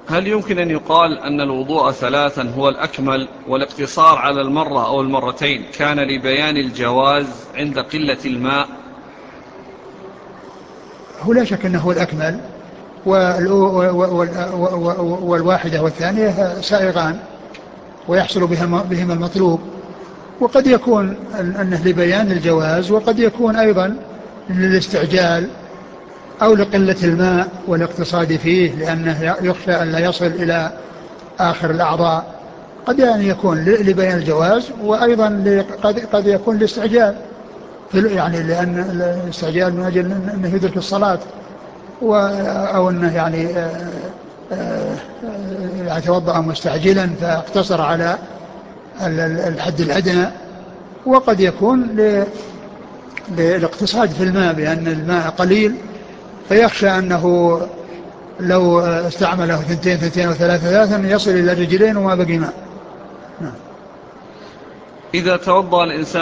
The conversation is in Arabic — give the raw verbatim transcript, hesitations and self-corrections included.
هل يمكن أن يقال أن الوضوء ثلاثا هو الأكمل والاقتصار على المرة أو المرتين كان لبيان الجواز عند قلة الماء؟ هو لا شك أنه هو الأكمل، والواحدة والثانية سائغان ويحصل بهما المطلوب، وقد يكون أنه لبيان الجواز، وقد يكون أيضا للاستعجال أو لقلة الماء والاقتصاد فيه، لأنه يخشى أن لا يصل إلى آخر الأعضاء. قد يعني يكون لبيان الجواز، وأيضا قد قد يكون الاستعجال، يعني لأن الاستعجال من أجل أنه يدرك الصلاة، أو أنه يعني يتوضأ مستعجلا فاقتصر على الحد الأدنى. وقد يكون للاقتصاد في الماء، بأن الماء قليل فيخشى أنه لو استعمله ثنتين ثنتين وثلاثة ثلاثا يصل إلى الرجلين وما بقي ماء. إذا توضأ الإنسان